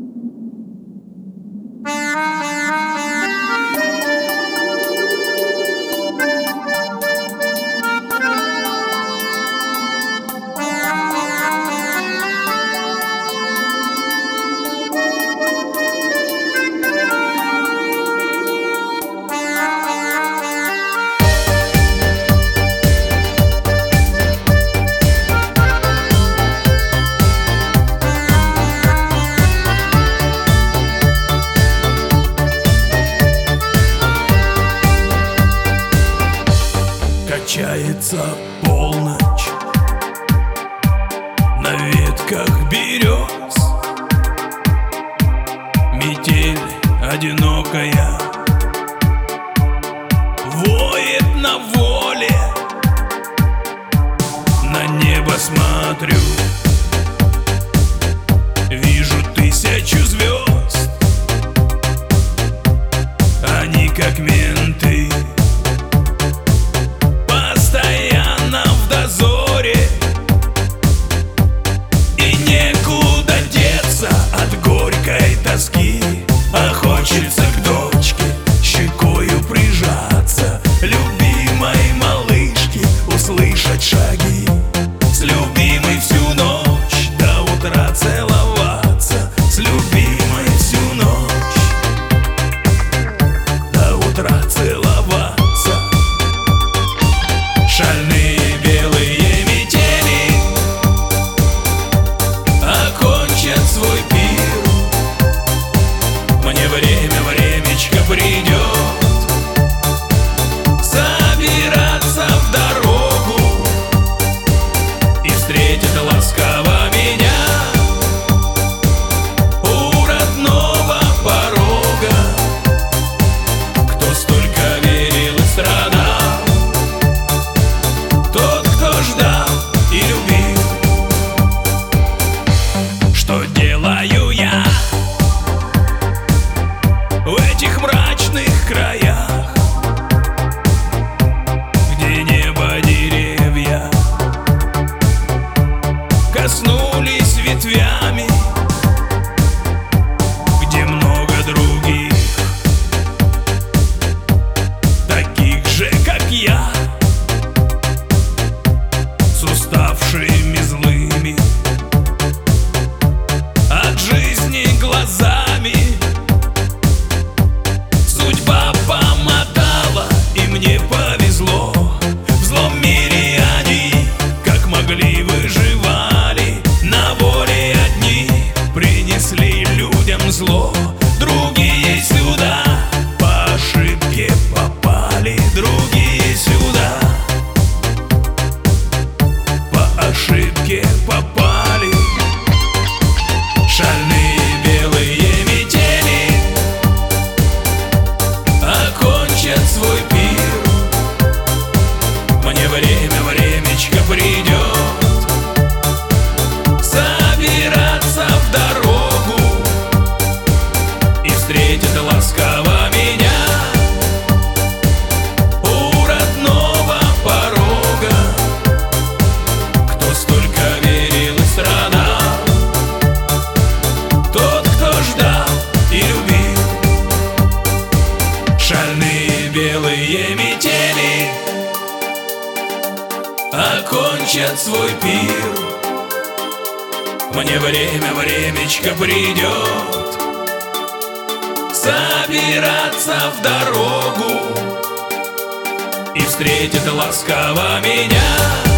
Качается полночь на ветках берез, метель одинокая воет на воле. На небо смотрю, вижу 1000 звезд. Они как менты, постоянно в дозоре, и некуда деться от горькой тоски. А хочется к дочке щекою прижаться, любимой малышке услышать шаги, с любимой всю ночь до утра целоваться, с любимой всю ночь до утра целоваться. Шальные белые метели окончат свой пир. Мне время, времечко придет собираться в дорогу и встретит ласково меня у родного порога. Кто столько верил и страдал, тот, кто ждал и любил. Что делаю я в этих мрачных краях, где небо деревья коснулись ветвями, где много других, таких же, как я, с уставшими злыми от жизни глазами. Судьба помотала, и мне повезло. В злом мире они, как могли, выживали. На воле одни принесли людям зло, другие сюда по ошибке попали, другие сюда по ошибке попали. Шальные белые метели окончат свой пир. Мне время, времечко придет собираться в дорогу и встретит ласково меня у родного порога. Кто столько верил и страдал, тот, кто ждал и любил. Шальные белые метели окончат свой пир. Мне время, времечко придет собираться в дорогу и встретит ласково меня